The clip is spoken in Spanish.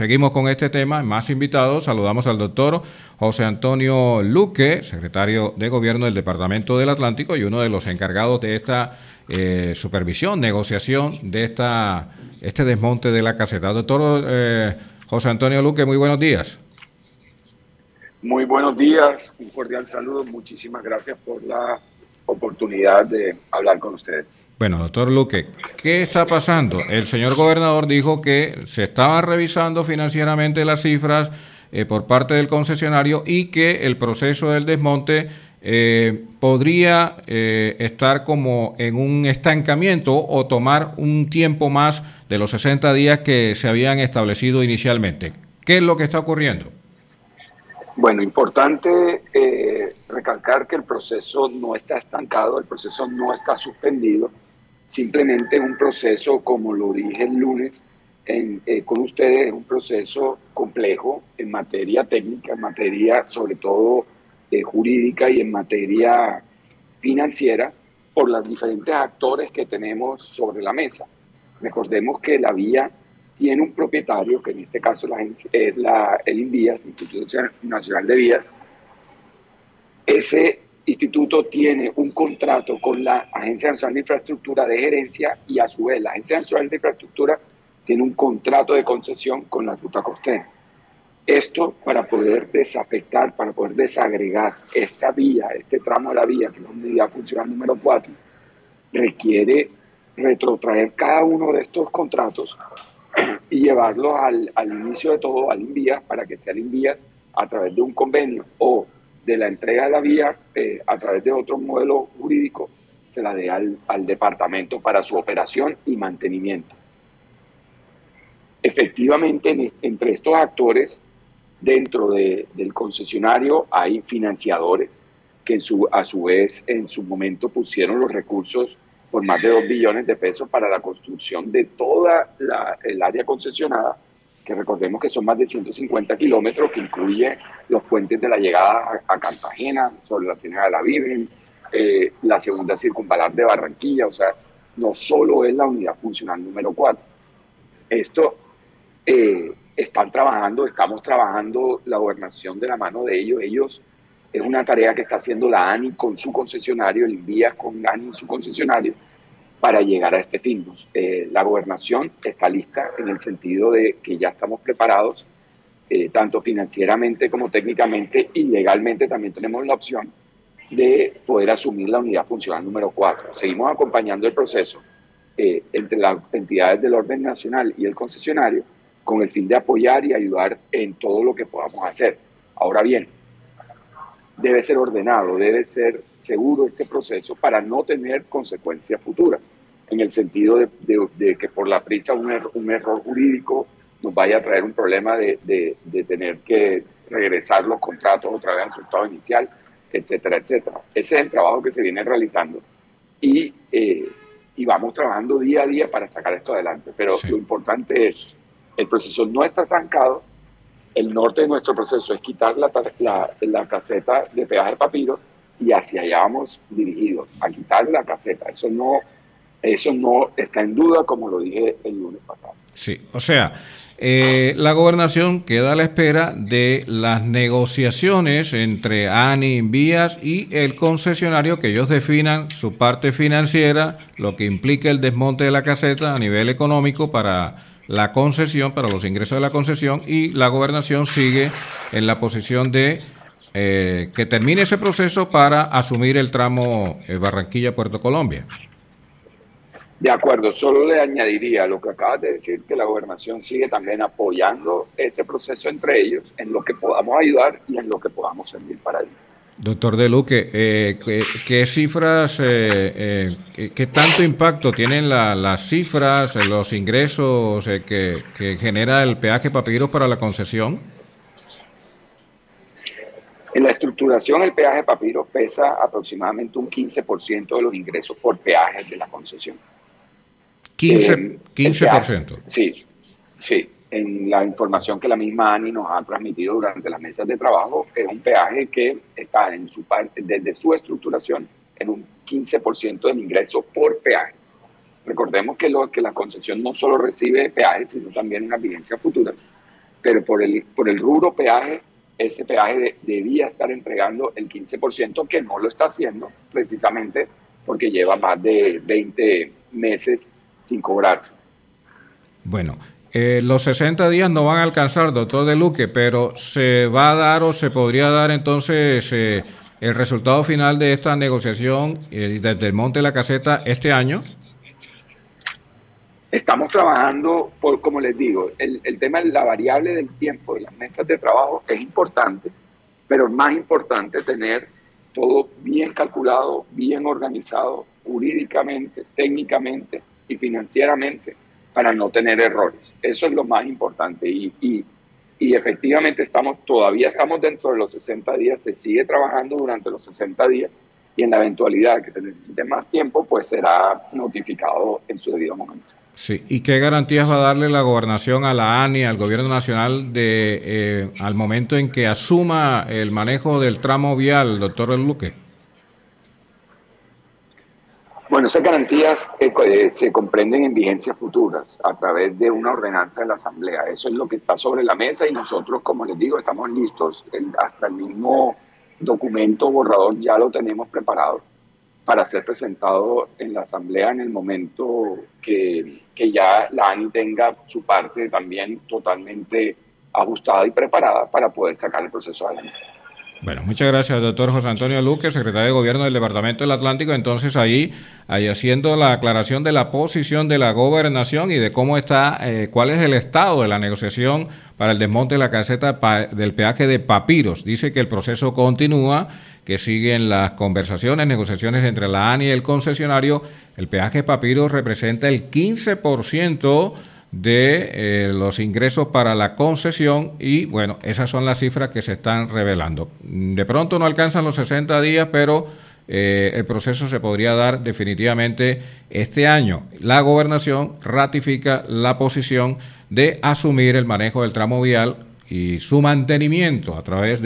Seguimos con este tema, más invitados. Saludamos al doctor José Antonio Luque, secretario de Gobierno del Departamento del Atlántico y uno de los encargados de esta supervisión, negociación de este desmonte de la caseta. Doctor José Antonio Luque, muy buenos días. Muy buenos días, un cordial saludo. Muchísimas gracias por la oportunidad de hablar con ustedes. Bueno, doctor Luque, ¿qué está pasando? El señor gobernador dijo que se estaban revisando financieramente las cifras por parte del concesionario y que el proceso del desmonte podría estar como en un estancamiento o tomar un tiempo más de los 60 días que se habían establecido inicialmente. ¿Qué es lo que está ocurriendo? Bueno, importante recalcar que el proceso no está estancado, el proceso no está suspendido. Simplemente un proceso, como lo dije el lunes con ustedes, es un proceso complejo en materia técnica, en materia sobre todo jurídica y en materia financiera, por los diferentes actores que tenemos sobre la mesa. Recordemos que la vía tiene un propietario, que en este caso es el INVIAS, Instituto Nacional de Vías. Ese instituto tiene un contrato con la Agencia Nacional de Infraestructura de gerencia y a su vez la Agencia Nacional de Infraestructura tiene un contrato de concesión con la ruta costera. Esto para poder desafectar, para poder desagregar esta vía, este tramo de la vía, que es la unidad funcional número 4, requiere retrotraer cada uno de estos contratos y llevarlos al inicio de todo, al INVIAS, para que sea el INVIAS a través de un convenio o de la entrega de la vía a través de otro modelo jurídico, se la dé al departamento para su operación y mantenimiento. Efectivamente, entre estos actores, dentro del concesionario hay financiadores que a su vez en su momento pusieron los recursos por más de 2 billones de pesos para la construcción de toda el área concesionada, que recordemos que son más de 150 kilómetros, que incluye los puentes de la llegada a Cartagena, sobre la Ciénaga de la Virgen, la segunda circunvalar de Barranquilla. O sea, no solo es la unidad funcional número 4. Esto estamos trabajando la gobernación de la mano de ellos. Es una tarea que está haciendo la ANI con su concesionario, el INVIAS con la ANI y su concesionario, para llegar a este fin. La gobernación está lista en el sentido de que ya estamos preparados, tanto financieramente como técnicamente, y legalmente también tenemos la opción de poder asumir la unidad funcional número 4. Seguimos acompañando el proceso entre las entidades del orden nacional y el concesionario con el fin de apoyar y ayudar en todo lo que podamos hacer. Ahora bien, debe ser ordenado, debe ser seguro este proceso para no tener consecuencias futuras, en el sentido de que por la prisa un error jurídico nos vaya a traer un problema de tener que regresar los contratos otra vez al su estado inicial, etcétera, etcétera. Ese es el trabajo que se viene realizando y vamos trabajando día a día para sacar esto adelante. Pero sí, lo importante es, el proceso no está estancado. El norte de nuestro proceso es quitar la caseta de peaje Papiro y hacia allá vamos dirigidos, a quitar la caseta. Eso no está en duda, como lo dije el lunes pasado. Sí, o sea, la gobernación queda a la espera de las negociaciones entre ANI, INVIAS y el concesionario, que ellos definan su parte financiera, lo que implica el desmonte de la caseta a nivel económico para la concesión, para los ingresos de la concesión, y la gobernación sigue en la posición de que termine ese proceso para asumir el tramo Barranquilla-Puerto Colombia. De acuerdo, solo le añadiría lo que acabas de decir, que la gobernación sigue también apoyando ese proceso entre ellos, en lo que podamos ayudar y en lo que podamos servir para ellos. Doctor De Luque, ¿qué cifras, qué tanto impacto tienen las cifras, los ingresos que genera el peaje Papiro para la concesión? En la estructuración, el peaje Papiro pesa aproximadamente un 15% de los ingresos por peajes de la concesión. 15%. Sí. En la información que la misma ANI nos ha transmitido durante las mesas de trabajo, es un peaje que está en su parte, desde su estructuración, en un 15% del ingreso por peaje. Recordemos que la concesión no solo recibe peajes, sino también unas vigencias futuras. pero por el rubro peaje, ese peaje debía estar entregando el 15%, que no lo está haciendo, precisamente porque lleva más de 20 meses sin cobrarse. Bueno, los 60 días no van a alcanzar, doctor De Luque, pero ¿se va a dar o se podría dar entonces el resultado final de esta negociación desde el Monte de la Caseta este año? Estamos trabajando, como les digo, el tema de la variable del tiempo de las mesas de trabajo es importante, pero es más importante tener todo bien calculado, bien organizado, jurídicamente, técnicamente y financieramente, para no tener errores. Eso es lo más importante y efectivamente todavía estamos dentro de los 60 días, se sigue trabajando durante los 60 días y en la eventualidad que se necesite más tiempo, pues será notificado en su debido momento. Sí, ¿y qué garantías va a darle la gobernación a la ANI, al gobierno nacional, al momento en que asuma el manejo del tramo vial, doctor De Luque? Bueno, esas garantías se comprenden en vigencias futuras a través de una ordenanza de la Asamblea. Eso es lo que está sobre la mesa y nosotros, como les digo, estamos listos. Hasta el mismo documento borrador ya lo tenemos preparado para ser presentado en la Asamblea en el momento que ya la ANI tenga su parte también totalmente ajustada y preparada para poder sacar el proceso adelante. Bueno, muchas gracias, doctor José Antonio Luque, secretario de Gobierno del Departamento del Atlántico. Entonces, ahí haciendo la aclaración de la posición de la gobernación y de cómo está, cuál es el estado de la negociación para el desmonte de la caseta del peaje de Papiros. Dice que el proceso continúa, que siguen las conversaciones, negociaciones entre la ANI y el concesionario. El peaje de Papiros representa el 15% de los ingresos para la concesión y bueno, esas son las cifras que se están revelando. De pronto no alcanzan los 60 días, pero el proceso se podría dar definitivamente este año. La gobernación ratifica la posición de asumir el manejo del tramo vial y su mantenimiento a través de